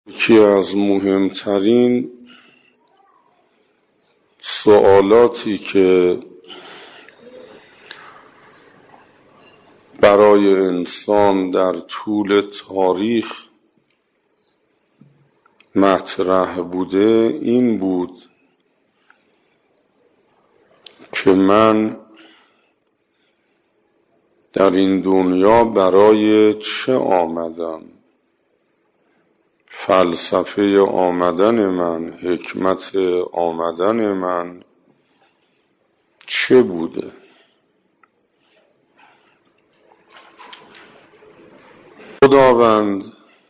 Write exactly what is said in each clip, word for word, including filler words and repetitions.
یکی از مهمترین سوالاتی که برای انسان در طول تاریخ مطرح بوده این بود که من در این دنیا برای چه آمدم؟ فلسفه آمدن من، حکمت آمدن من چه بوده؟ خداوند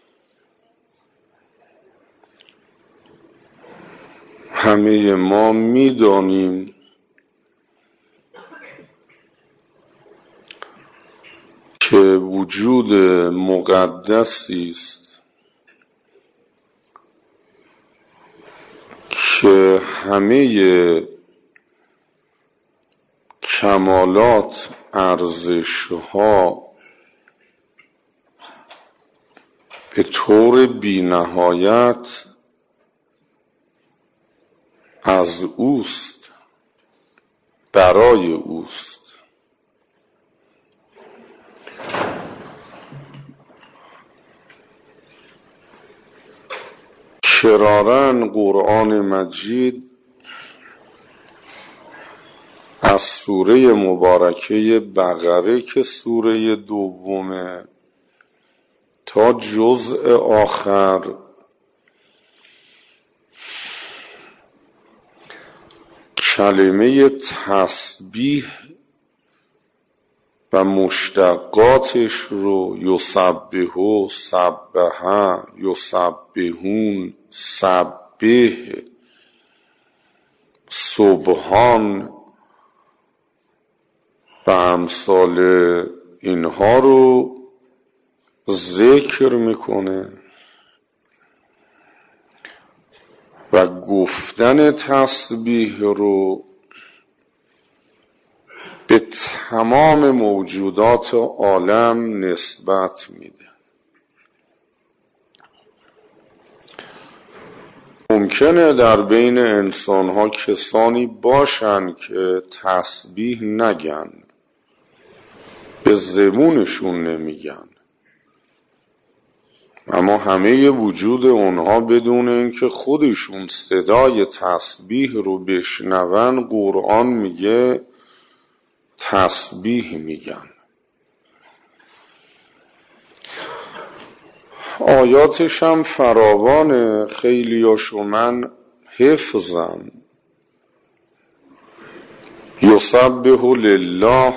همه ما می‌دانیم که وجود مقدسی است که همه کمالات، ارزش‌ها به طور بی‌نهایت از اوست، برای اوست. کراراً قرآن مجید از سوره مبارکه بقره که سوره دومه تا جزء آخر کلمه تسبیح و مشتقاتش رو یسبحو، سبح، یسبحون، سبح، سبحان و امثال اینها رو ذکر میکنه و گفتن تسبیح رو به تمام موجودات عالم نسبت میده. ممکنه در بین انسان‌ها کسانی باشن که تسبیح نگن، به زبونشون نمیگن، اما همه وجود اونها بدون اینکه خودشون صدای تسبیح رو بشنون قرآن میگه تسبیح میگن. آیاتش هم فراوانه، خیلیاشو من حفظم. یسبح لله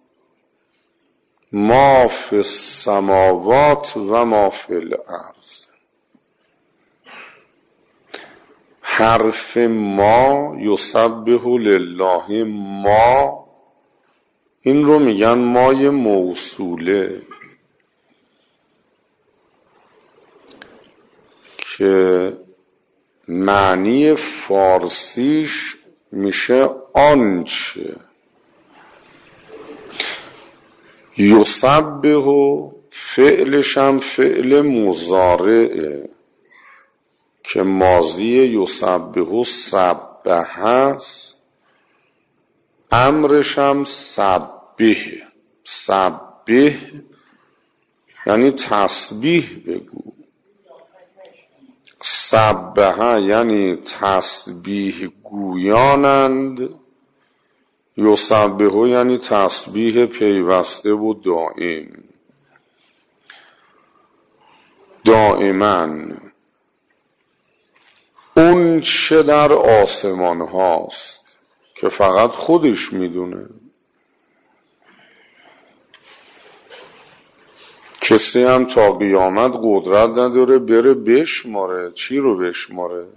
ما فی السماوات و ما فی الارض. حرف ما، یسبح لله ما، این رو میگن مای موصوله که معنی فارسیش میشه آنچه. یسبح فعلش هم فعل مضارعه که ماضی یسبح سبح است، امرش هم سبح. سبح یعنی تسبیح بگو، سبح یعنی تسبیح گویانند، یسبح یعنی تسبیح پیوسته و دائم، دائما. اون چه در آسمان هاست که فقط خودش میدونه، کسی هم تا قیامت قدرت نداره بره بشماره. چی رو بشماره؟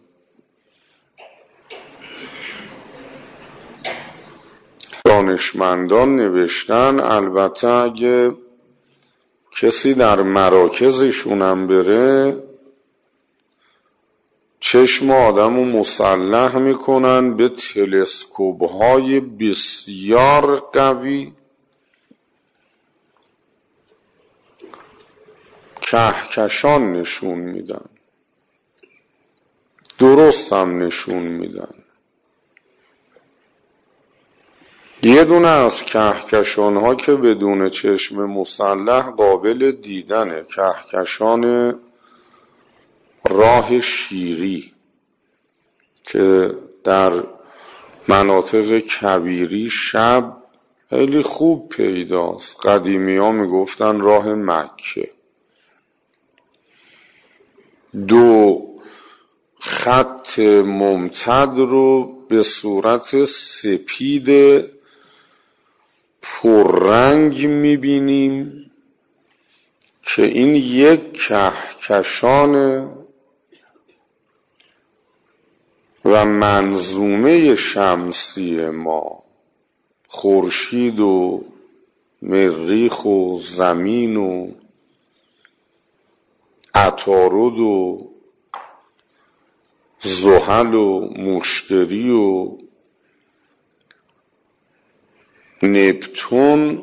دانشمندان نوشتن البته اگه کسی در مراکزشونم بره چشم آدمو مسلح میکنن به تلسکوپ های بسیار قوی، کهکشان نشون میدن. درست هم نشون میدن. یه دونه از کهکشان ها که بدون چشم مسلح قابل دیدنه، کهکشان راه شیری که در مناطق کویری شب خیلی خوب پیداست. قدیمی ها میگفتن راه مکه. دو خط ممتد رو به صورت سپید پررنگ میبینیم که این یک کهکشان و منظومه شمسی ما، خورشید و مریخ و زمین و عطارد و زحل و مشتری و نپتون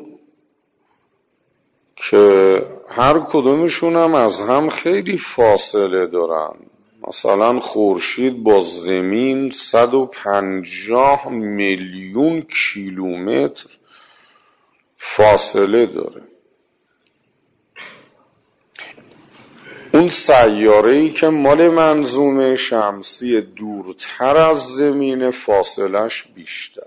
که هر کدومشون هم از هم خیلی فاصله دارن. مثلا خورشید با زمین صد و پنجاه میلیون کیلومتر فاصله داره. اون سیاره‌ای که مال منظومه شمسی دورتر از زمین فاصلش بیشتر.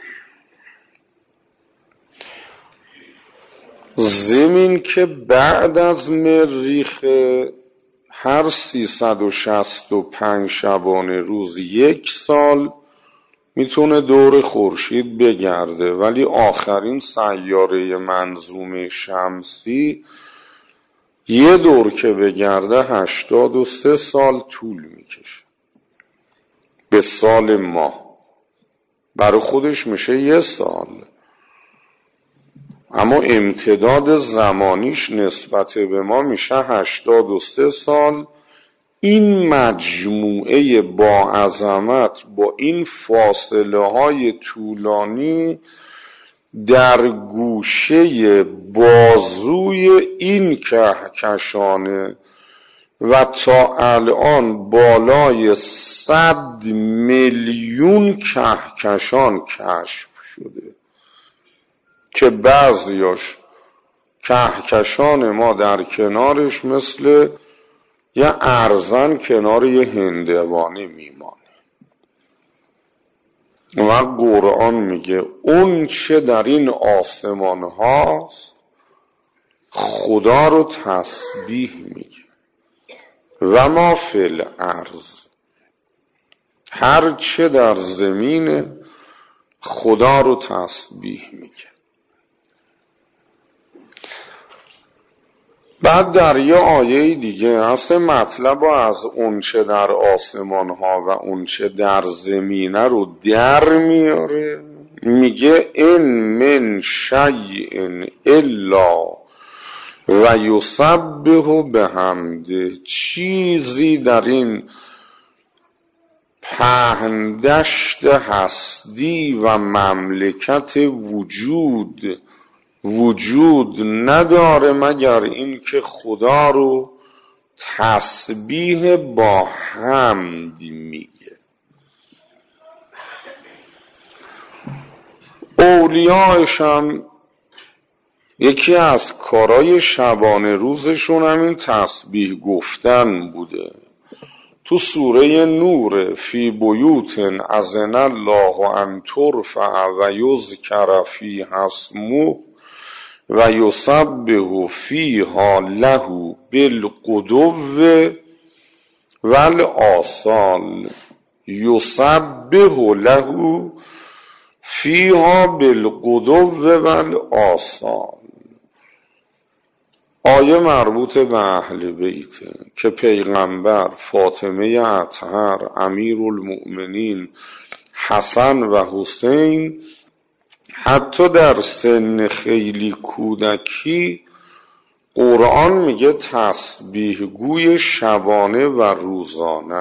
زمین که بعد از مریخ هر سیصد و شصت و پنج شبانه روز یک سال میتونه دور خورشید بگرده، ولی آخرین سیاره منظومه شمسی یه دور که بگرده هشتاد و سه سال طول میکشه به سال ما. برای خودش میشه یه سال، اما امتداد زمانیش نسبت به ما میشه هشتاد و سه سال. این مجموعه با عظمت با این فاصله های طولانی در گوشه بازوی این کهکشانه و تا الان بالای صد میلیون کهکشان کشف شده که بعضیاش کهکشان ما در کنارش مثل یه ارزن کنار یه هندوانه میمانه. و قرآن میگه اون چه در این آسمان هاست خدا رو تسبیح میگه و ما فی الارض، هر چه در زمین خدا رو تسبیح میگه. بعد در یه آیه دیگه اصل مطلب از اونچه در آسمان ها و اونچه در زمینه رو در میاره، میگه این من شیء الا و یسبح بحمده. چیزی در این پهندشت هستی و مملکت وجود وجود نداره مگر این که خدا رو تسبیح با حمد میگه. اولیاءش هم یکی از کارای شبانه روزشون همین تسبیح گفتن بوده. تو سوره نور فی بیوت اذن الله ان ترفع و یذکر فیها اسمه و یسبح فیها له بالغدو والآصال. یسبح له فیها بالغدو والآصال. آیه مربوط به اهل بیته که پیغمبر، فاطمه اطهر، امیرالمؤمنین حسن و حسین حتی در سن خیلی کودکی قرآن میگه تسبیح گوی شبانه و روزانه.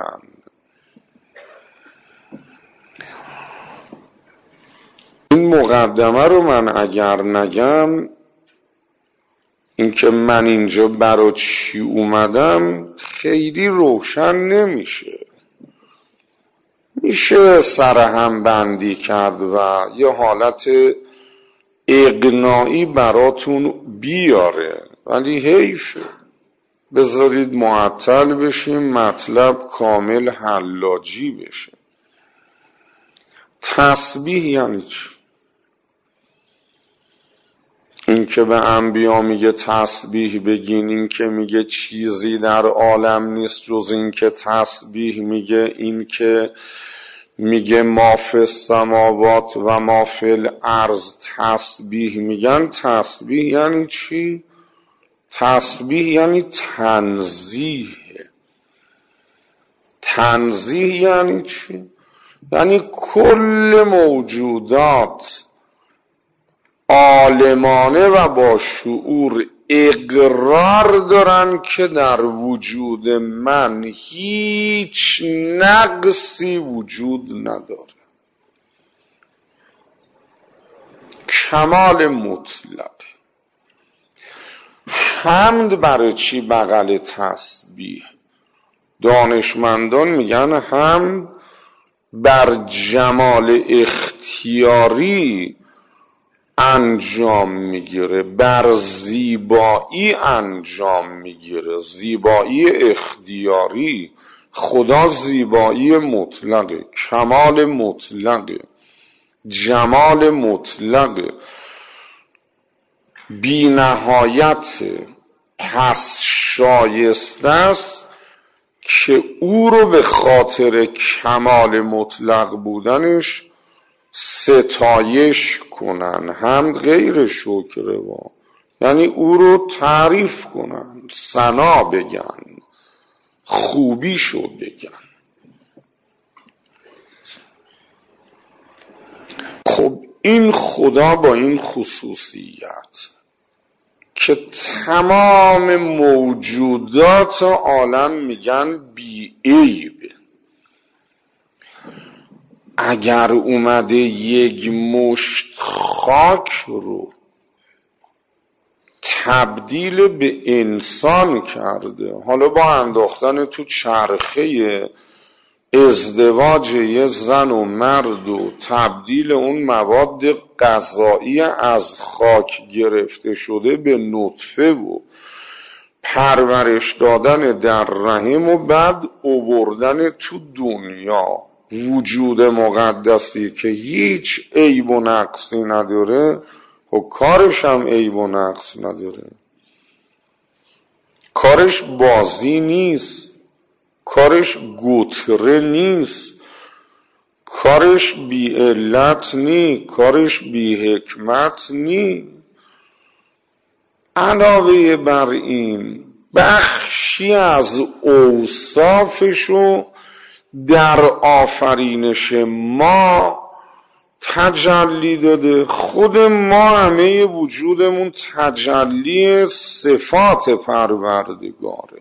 این مقدمه رو من اگر نگم، اینکه من اینجا برای چی اومدم خیلی روشن نمیشه. میشه سرهم بندی کرد و یه حالت اقناعی براتون بیاره، ولی حیفه بذارید معطل بشیم، مطلب کامل حلاجی بشه. تسبیح یعنی چی؟ این که به انبیا میگه تسبیح بگین، این که میگه چیزی در عالم نیست جز این که تسبیح میگه، این که میگه ما فی السماوات و ما فی الارض تسبیح میگن. تسبیح یعنی چی؟ تسبیح یعنی تنزیه. تنزیه یعنی چی؟ یعنی کل موجودات عالمانه و با شعور اقرار دارن که در وجود من هیچ نقصی وجود نداره. کمال مطلق. حمد برای چی بغل تسبیح؟ دانشمندان میگن حمد بر جمال اختیاری انجام میگیره، بر زیبایی انجام میگیره، زیبایی اختیاری. خدا زیبایی مطلقه، کمال مطلقه، جمال مطلقه، بی نهایت. پس شایسته است که او رو به خاطر کمال مطلق بودنش ستایش کنن. حمد غیر شکره و یعنی او رو تعریف کنن، ثنا بگن، خوبیشو بگن. خب این خدا با این خصوصیت که تمام موجودات عالم میگن بی عیب، اگر اومده یک مشت خاک رو تبدیل به انسان کرده، حالا با انداختن تو چرخه ازدواج یه زن و مرد و تبدیل اون مواد غذایی از خاک گرفته شده به نطفه و پرورش دادن در رحم و بعد آوردن تو دنیا، وجود مقدسی که هیچ عیب و نقصی نداره و کارش هم عیب و نقص نداره. کارش بازی نیست، کارش گوتره نیست، کارش بی علت نی، کارش بی حکمت نی. علاوه بر این بخشی از اوصافشو در آفرینش ما تجلی داده. خود ما همه وجودمون تجلی صفات پروردگاره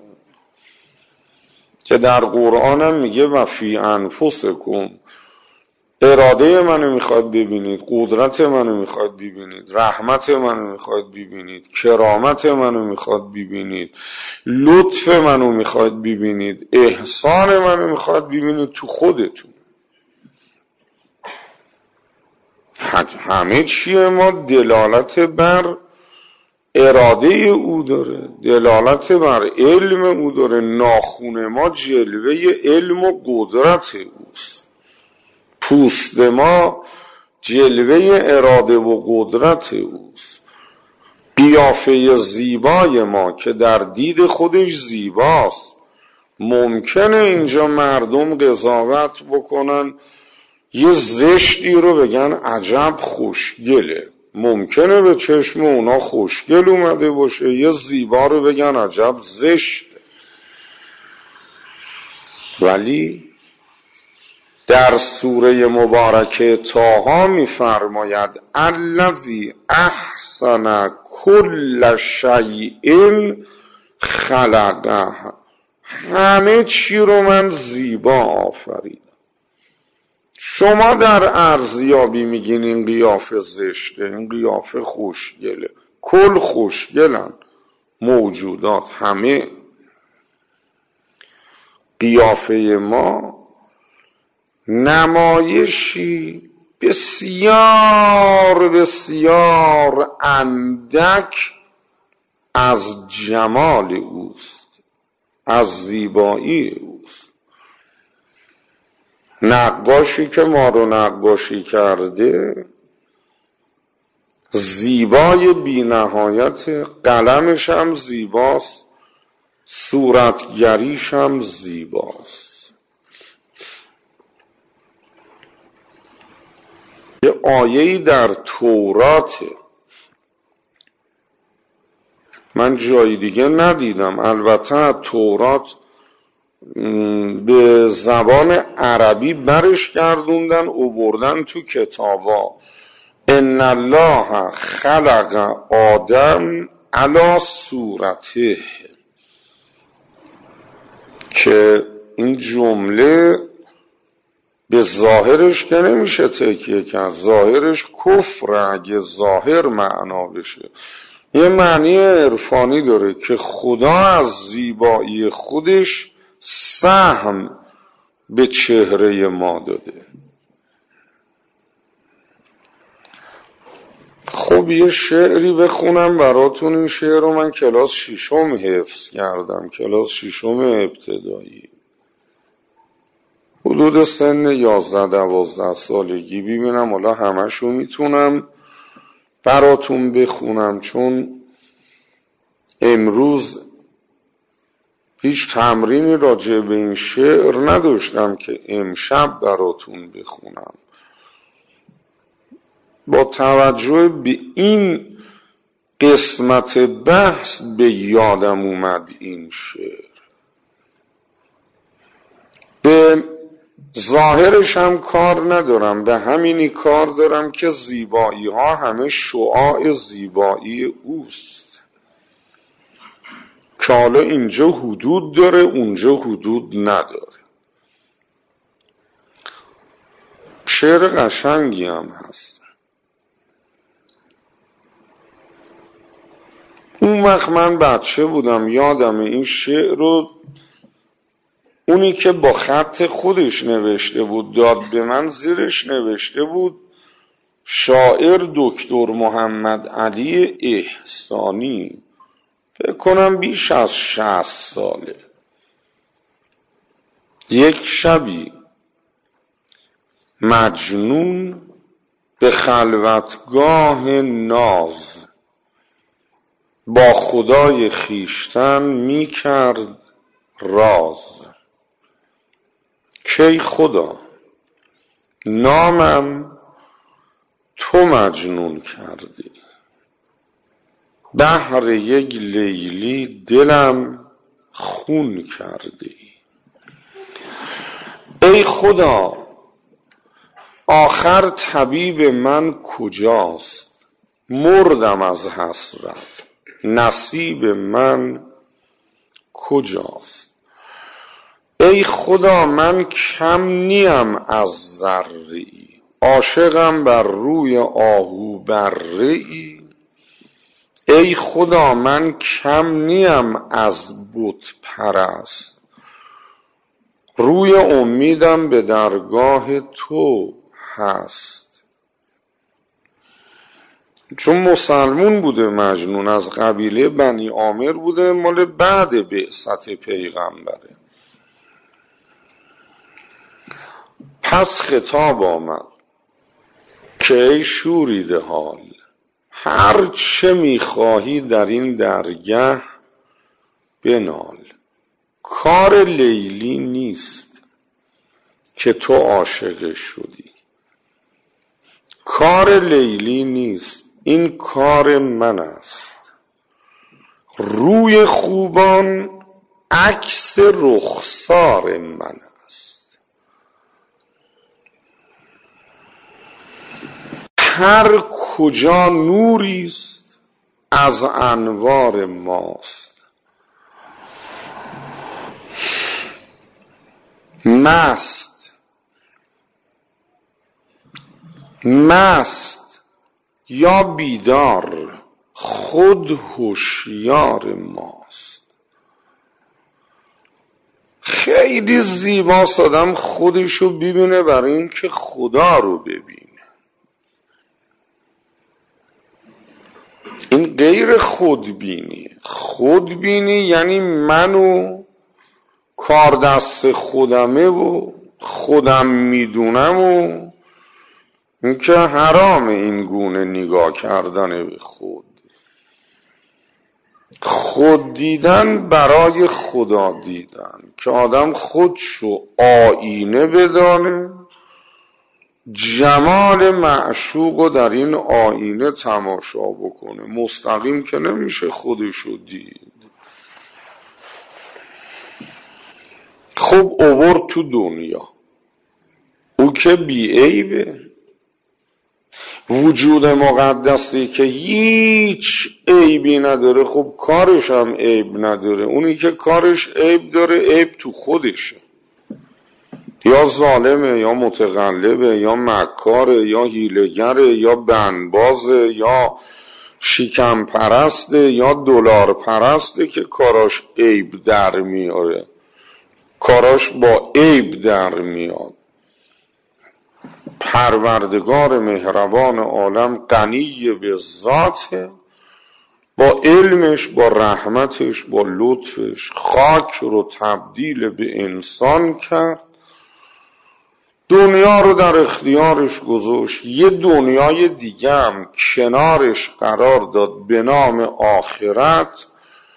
که در قرآن هم میگه و فی انفسکم. اراده منو میخواد ببینید، قدرت منو میخواد ببینید، رحمت منو میخواد ببینید، کرامت منو میخواد ببینید، لطف منو میخواد ببینید، احسان منو میخواد ببینید تو خودتون. همه چیه ما دلالت بر اراده او داره، دلالت بر علم او داره. ناخون ما جلوه علم و قدرت اوست، پوست ما جلوه اراده و قدرت اوست. قیافه زیبای ما که در دید خودش زیباست، ممکنه اینجا مردم قضاوت بکنن، یه زشتی رو بگن عجب خوشگله، ممکنه به چشم اونا خوشگل اومده باشه، یه زیبا رو بگن عجب زشته. ولی در سوره مبارکه طه می‌فرماید الذی احسن کل شیء خلقه، همه چی رو من زیبا آفریدم. شما در ارزیابی میگین این قیافه زشته، این قیافه خوشگله، کل خوشگلن موجودات، همه. قیافه ما نمایشی بسیار بسیار اندک از جمال اوست، از زیبایی اوست. نقاشی که ما رو نقاشی کرده زیبای بی نهایت، قلمش هم زیباست، صورتگریش هم زیباست. یه آیه‌ای در توراته، من جای دیگه ندیدم، البته تورات به زبان عربی برش گردوندن و بردن تو کتابا. ان الله خلق آدم علی صورته، که این جمله به ظاهرش که نمیشه تکیه کرد، ظاهرش کفر اگه ظاهر معنا بشه. یه معنی عرفانی داره که خدا از زیبایی خودش سهم به چهره ما داده. خب یه شعری بخونم براتون. این شعر رو من کلاس ششم حفظ کردم، کلاس ششم ابتدایی، حدود سن یازده دوازده سالگی. ببینم حالا همشو میتونم براتون بخونم، چون امروز هیچ تمرینی راجع به این شعر نداشتم که امشب براتون بخونم. با توجه به این قسمت بحث به یادم اومد این شعر. به ظاهرش هم کار ندارم، به همینی کار دارم که زیبایی ها همه شعاع زیبایی اوست، که حالا اینجا حدود داره اونجا حدود نداره. شعر قشنگی هم هست. اون وقت من بچه بودم، یادم این شعر رو اونی که با خط خودش نوشته بود داد به من، زیرش نوشته بود شاعر دکتر محمد علی احسانی، فکر کنم بیش از شصت ساله. یک شبی مجنون به خلوتگاه ناز، با خدای خیشتن می کرد راز. کی خدا نامم تو مجنون کردی، بهر یک لیلی دلم خون کردی. ای خدا آخر طبیب من کجاست، مردم از حسرت نصیب من کجاست. ای خدا من کم نیم از ذره‌ای، عاشقم بر روی آهو بره‌ای. ای خدا من کم نیم از بت پرست، روی امیدم به درگاه تو هست. چون مسلمون بوده مجنون، از قبیله بنی عامر بوده، مال بعد بعثت پیغمبره. پس خطاب آمد که ای شوریده حال، هر چه میخواهی در این درگه بنال. کار لیلی نیست که تو عاشق شدی، کار لیلی نیست، این کار من است. روی خوبان عکس رخسار من است. هر کجا نوری است از انوار ماست. مست مست یا بیدار خود هوشیار ماست. خیلی زیباست آدم خودشو ببینه برای این که خدا رو ببینه. این غیر خودبینی. خودبینی یعنی منو کار دست خودمه و خودم میدونم و این که حرام این گونه نگاه کردن به خود. خود دیدن برای خدا دیدن که آدم خودشو آینه بدانه، جمال معشوقو در این آینه تماشا بکنه. مستقیم که نمیشه خودشو دید. خب اوورد تو دنیا، او که بی عیبه. وجود مقدسی که هیچ عیبی نداره، خب کارش هم عیب نداره. اونی که کارش عیب داره عیب تو خودشه، یا ظالمه یا متغلبه یا مکاره یا هیله‌گره یا بندبازه یا شیکم پرسته یا دلار پرسته که کاراش عیب در میاره، کاراش با عیب در میاد. پروردگار مهربان عالم غنی به ذاته، با علمش، با رحمتش، با لطفش خاک رو تبدیل به انسان کرد، دنیا رو در اختیارش گذاشت. یه دنیای دیگه هم کنارش قرار داد به نام آخرت.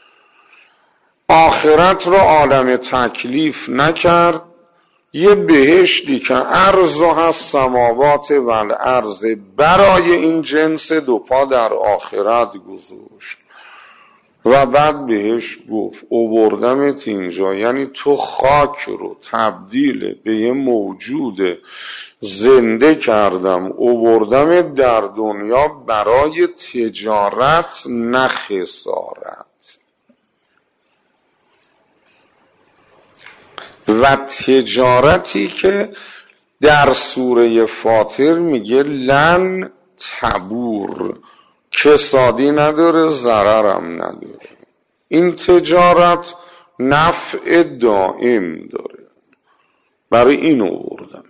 آخرت رو عالم تکلیف نکرد، یه بهشتی که عرضها هست سماوات و الارض برای این جنس دو پا در آخرت گذاشت و بعد بهش گفت اووردمت اینجا، یعنی تو خاک رو تبدیل به یه موجود زنده کردم، اووردمت در دنیا برای تجارت نه خسارت. و تجارتی که در سوره فاطر میگه لن تبور، کسادی نداره، ضررم نداره. این تجارت نفع دائم داره، برای این آوردمت.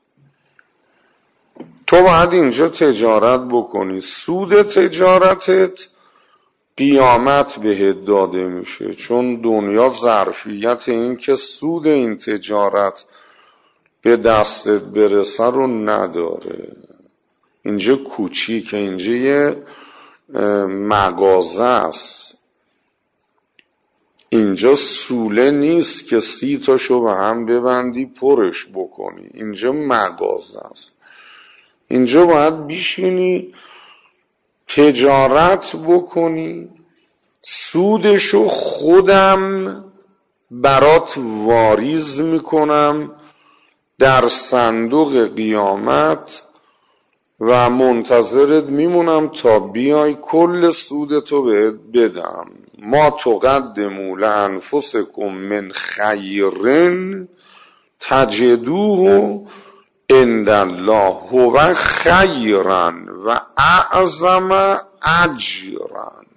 تو باید اینجا تجارت بکنی. سود تجارتت قیامت بهت داده میشه، چون دنیا ظرفیت این که سود این تجارت به دستت برسه رو نداره. اینجا کوچیکه، اینجا یه مغازه است، اینجا سوله نیست که سی تاشو به هم ببندی پرش بکنی. اینجا مغازه است، اینجا باید بیشینی تجارت بکنی، سودشو خودم برات واریز میکنم در صندوق قیامت و منتظرت میمونم تا بیای کل سودتو بهت بدم. ما تقدموا لانفسکم من خیرن تجدوه عند الله هو خیرا و اعظم اجرا.